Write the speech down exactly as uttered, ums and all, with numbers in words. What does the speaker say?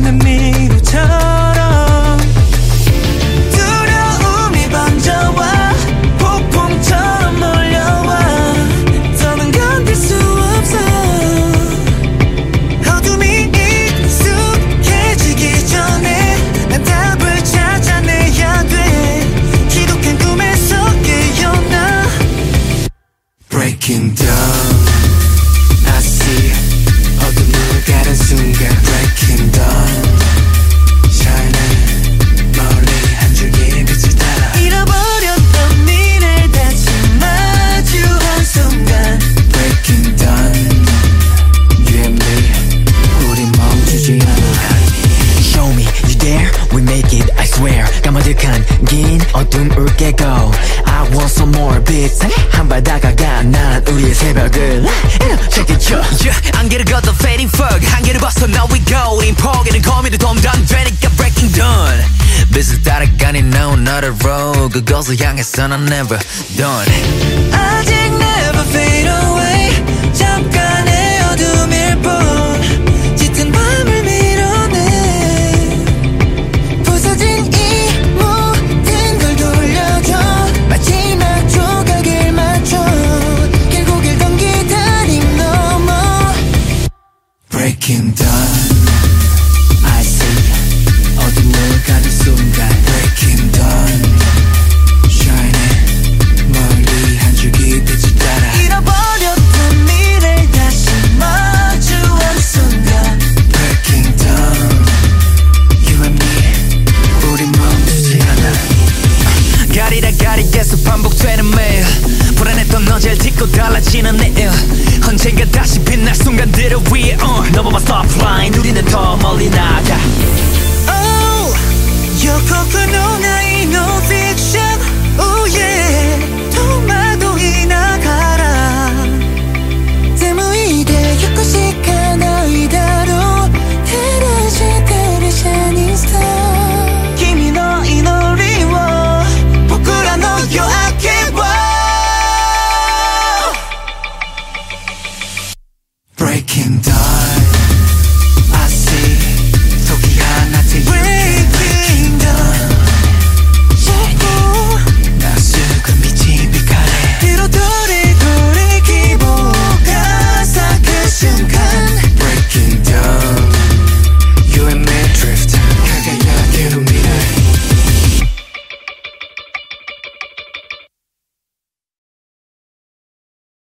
난 미로처럼 두려움이 번져와 폭풍처럼 몰려와 더는 견딜 수 없어 어둠이 익숙해지기 전에 난 답을 찾아내야 돼 지독한 꿈에서 깨어나 Breaking dawn I see 어둠을 가는 순간 Breaking dawn Shining 멀리 한 줄기 빛을 따라 잃어버렸던 미래를 다시 마주한 순간 Breaking dawn You and me 우린 멈추지 않아 Show me you there we make it I swear 까마득한 긴 어둠을 깨고 I want some more beats 한 발 다가가 난 우리의 새벽을 Check it out yeah, 안개를 걷어 fading fog 한계를 벗어 now we go 우린 포기는 거미를 도움도 안 되니까 breaking dawn 빛을 따라가는 no not a road 그것을 향해서 난 never done 아직 never fade away 잠깐의 어둠일 뿐 짙은 밤을 밀어내 부서진 이 모든 걸 돌려줘 마지막 조각을 맞춰 결국 일던 기다림 넘어 Breaking dawn I see 어둠을 가는 순간 Breaking dawn Shining 멀리 한 줄기 빛을 따라 잃어버렸던 미래를 다시 마주한 순간 Breaking dawn You and me 우린 멈추지 않아 가리라 가리 계속 반복되는 매일 불안했던 어제를 딛고 달라지는 내일 언젠가 다시 빛날 순간들을 위해 uh, 넘어만 stop line 우리는 더 멀리 나가 Oh 여코쿠 no 나이 no fiction Oh yeah 토마도 이나가라 でもいいでよくしかないだろう照らしてるシャイニングスター君の祈りを僕らの夜明けを Breaking dawn I see時がなってゆく Breaking dawn 자꾸 나 수금 빛이 빛가래 뒤로 돌이 돌이 기보가 싹 그 순간